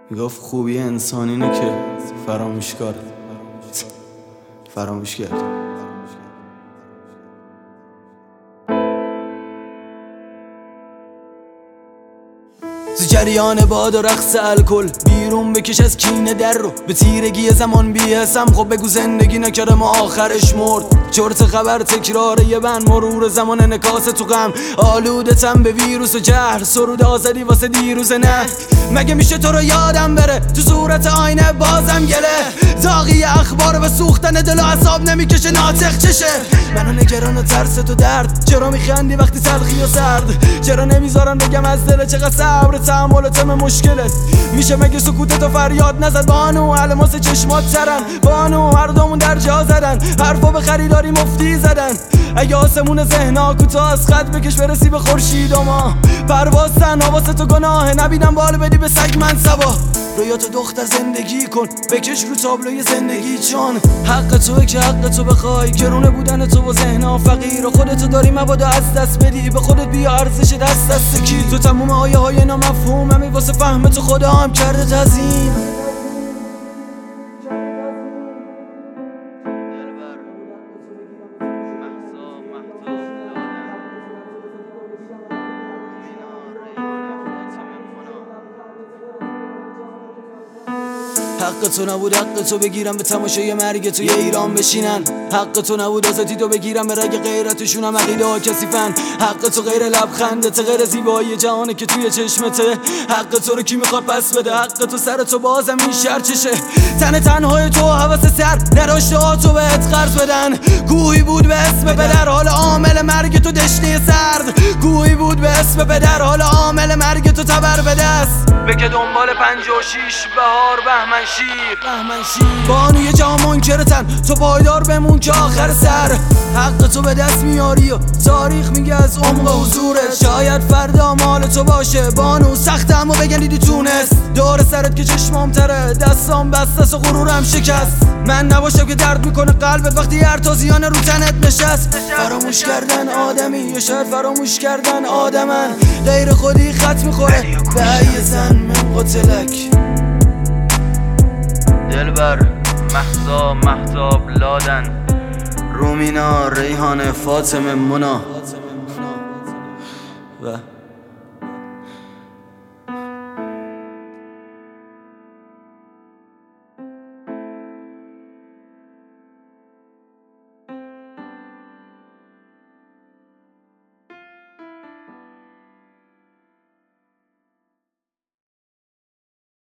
میگفت خوبی انسان اینه که فراموش کرد. تو جریان باد و رقص الکل بیرون بکش از کینه در رو به تیرگی زمان بیهسم. خب بگو زندگی نکرده ما آخرش مرد. چرت خبر تکراره یه بند مرور زمان انعکاس تو غم. آلودتم به ویروس و جهل سرود آزادی واسه دیروز نه. مگه میشه تو رو یادم بره تو صورت آینه بازم گله. زاغی اخبار و سوختن دل و اعصاب نمیکشه ناطق چشه. منو نگران و ترس تو درد چرا میخندی وقتی تلخی و سرد. چرا نمیذارن بگم از دل چقدر صبر تحمل تم مشکلت میشه. مگه سکوتت و فریاد نزد بانو علماس چشمات ترن بانو هر دومون در جا زدن حرفا به خریداری مفتی زدن. اگه آسمون ذهنا کوتاه از خط بکش برسی به خورشید و ما پرواز تنها واسه تو گناه نبینم بال بدی به سگ من سبا. رویاتو دختر زندگی کن بکش رو تابلوی زندگی چون حق توه که حق تو بخوای. گرونه بودن تو و ذهنا فقیر و خودتو داری مبادا از دست بدی. به خودت بیا ارزش دست کی تو تموم آیه های نامفهوم همی واسه فهم تو خدا هم کرده تزیین. حق تو نبود حق تو بگیرم به تماشای مرگ توی ایران بشینن. حق تو نبود آزادی تو بگیرم به رگ غیرتشونم عقیده ها کثیفن. حق تو غیر لبخندته غیر زیبایی جهانه که توی چشمته. حق تو رو کی میخواد پس بده. حق تو سر تو بازم این شرچشه. تنهای تو حواس سر نداشته ها تو بهت قرض بدن. گویی بود به اسم پدر حال عامل مرگ تو دشته سرد. گویی بود به اسم پدر حال عامل مرگ تو تبر به دست. بگه دنبال 56 بهار بهمن شیر بانوی جا منکرتن تو پایدار بمون که آخر سر. حق تو به دست میاری و تاریخ میگه از عمق حضورت. شاید فردا مال تو باشه بانو سخت اما بگندیدی تونست. دور سرت که چشمام تره دستام بستست و غرورم شکست. من نباشم که درد میکنه قلبت وقتی هر تازیانه رو تنت نشست. فراموش کردن آدمی یا شاید فراموش کردن آدمن. غیر خودی خط میخوره به ای زن من قتلک. دلبر مهتاب لادن رومینا ریحان فاطمه منا و